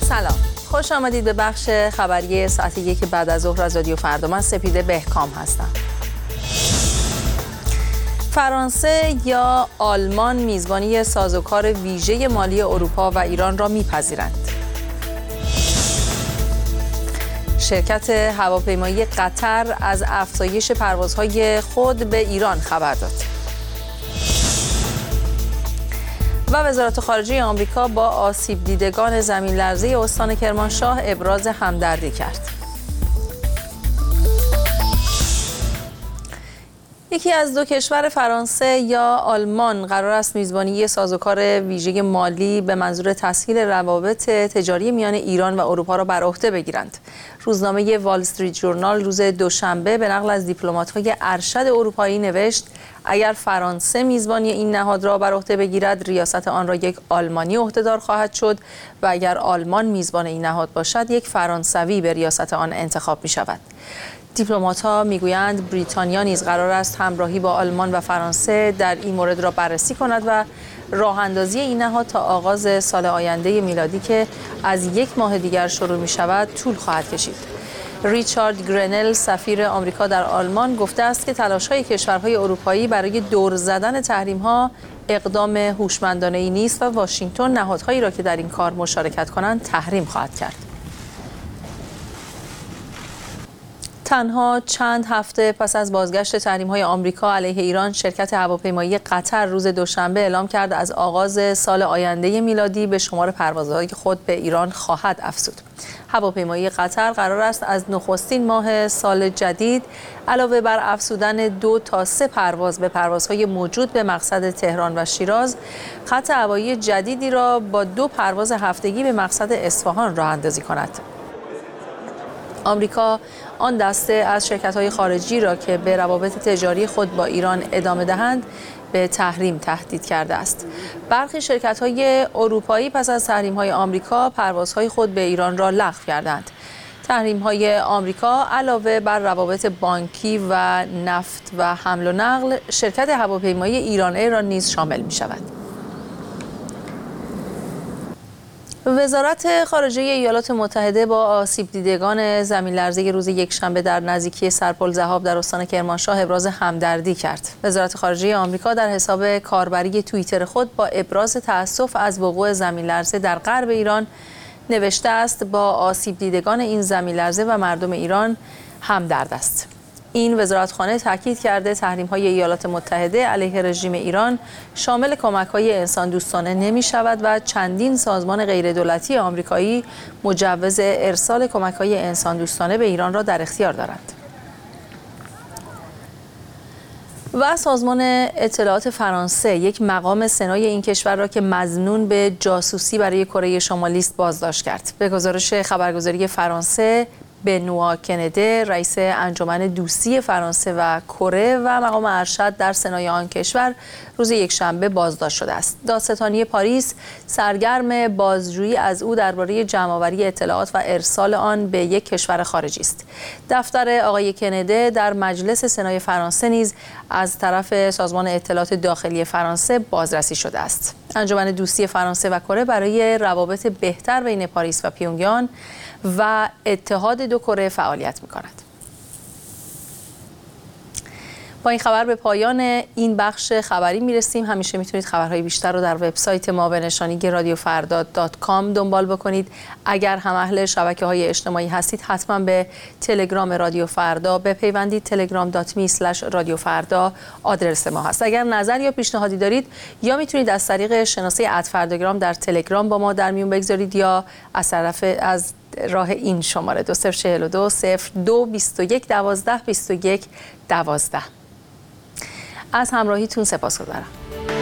سلام، خوش آمدید به بخش خبری ساعت 1 بعد از ظهر از رادیو فردا. من سپیده بهکام هستم. فرانسه یا آلمان میزبانی سازوکار ویژه مالی اروپا و ایران را میپذیرند. شرکت هواپیمایی قطر از افزایش پروازهای خود به ایران خبر داد. و وزارت خارجه آمریکا با آسیب دیدگان زمین لرزه استان کرمانشاه ابراز همدردی کرد. یکی از دو کشور فرانسه یا آلمان قرار است میزبانی سازوکار ویژه مالی به منظور تسهیل روابط تجاری میان ایران و اروپا را بر عهده بگیرند. روزنامه وال استریت ژورنال روز دوشنبه به نقل از دیپلمات‌های ارشد اروپایی نوشت اگر فرانسه میزبانی این نهاد را بر عهده بگیرد، ریاست آن را یک آلمانی عهدهدار خواهد شد و اگر آلمان میزبان این نهاد باشد، یک فرانسوی به ریاست آن انتخاب می شود. دیپلمات‌ها میگویند بریتانیا نیز قرار است همراهی با آلمان و فرانسه در این مورد را بررسی کند و راه اندازی این نهاد تا آغاز سال آینده میلادی که از یک ماه دیگر شروع می شود طول خواهد کشید. ریچارد گرنل سفیر آمریکا در آلمان گفته است که تلاش‌های کشورهای اروپایی برای دور زدن تحریم‌ها اقدام هوشمندانه‌ای نیست و واشنگتن نهادهایی را که در این کار مشارکت کنند تحریم خواهد کرد. تنها چند هفته پس از بازگشت تحریم‌های آمریکا علیه ایران، شرکت هواپیمایی قطر روز دوشنبه اعلام کرد از آغاز سال آینده میلادی به شمار پروازهای خود به ایران خواهد افزود. هواپیمایی قطر قرار است از نخستین ماه سال جدید علاوه بر افزودن 2 تا 3 پرواز به پروازهای موجود به مقصد تهران و شیراز، خط هوایی جدیدی را با 2 پرواز هفتگی به مقصد اصفهان راه اندازی کند. آمریکا آن دسته از شرکت‌های خارجی را که به روابط تجاری خود با ایران ادامه دهند به تحریم تهدید کرده است. برخی شرکت‌های اروپایی پس از تحریم‌های آمریکا پروازهای خود به ایران را لغو کردند. تحریم‌های آمریکا علاوه بر روابط بانکی و نفت و حمل و نقل، شرکت هواپیمایی ایران ایر را نیز شامل می‌شود. وزارت خارجه ایالات متحده با آسیب دیدگان زمین لرزه روز یکشنبه در نزدیکی سرپل ذهاب در استان کرمانشاه ابراز همدردی کرد. وزارت خارجه آمریکا در حساب کاربری توییتر خود با ابراز تأسف از وقوع زمین لرزه در غرب ایران نوشته است با آسیب دیدگان این زمین لرزه و مردم ایران همدرد است. این وزارتخانه تاکید کرده تحریم‌های ایالات متحده علیه رژیم ایران شامل کمک‌های انسان دوستانه نمی‌شود و چندین سازمان غیردولتی آمریکایی مجوز ارسال کمک‌های انسان دوستانه به ایران را در اختیار دارند. و سازمان اطلاعات فرانسه یک مقام سنای این کشور را که مظنون به جاسوسی برای کره شمالی است بازداشت کرد. به گزارش خبرگزاری فرانسه، بنوا کنده، رئیس انجمن دوستی فرانسه و کره و مقام ارشد در سنای آن کشور روز یکشنبه بازداشت شده است. دادستانی پاریس سرگرم بازجویی از او درباره جمع‌آوری اطلاعات و ارسال آن به یک کشور خارجی است. دفتر آقای کنده در مجلس سنای فرانسه نیز از طرف سازمان اطلاعات داخلی فرانسه بازرسی شده است. انجمن دوستی فرانسه و کره برای روابط بهتر بین پاریس و پیونگیان و اتحاد دو کره فعالیت می‌کند. با این خبر به پایان این بخش خبری میرسیم. همیشه میتونید خبرهای بیشتر رو در وبسایت ما به نشانی radiofarda.com دنبال بکنید. اگر هم اهل شبکه‌های اجتماعی هستید حتما به تلگرام رادیو فردا بپیوندید. telegram.me/radiofarda آدرس ما هست. اگر نظر یا پیشنهادی دارید یا میتونید از طریق شناسه @فرداگرام در تلگرام با ما در میون بگذارید یا از راه این شماره 2042 02 21 12 21 12. از همراهیتون سپاسگزارم.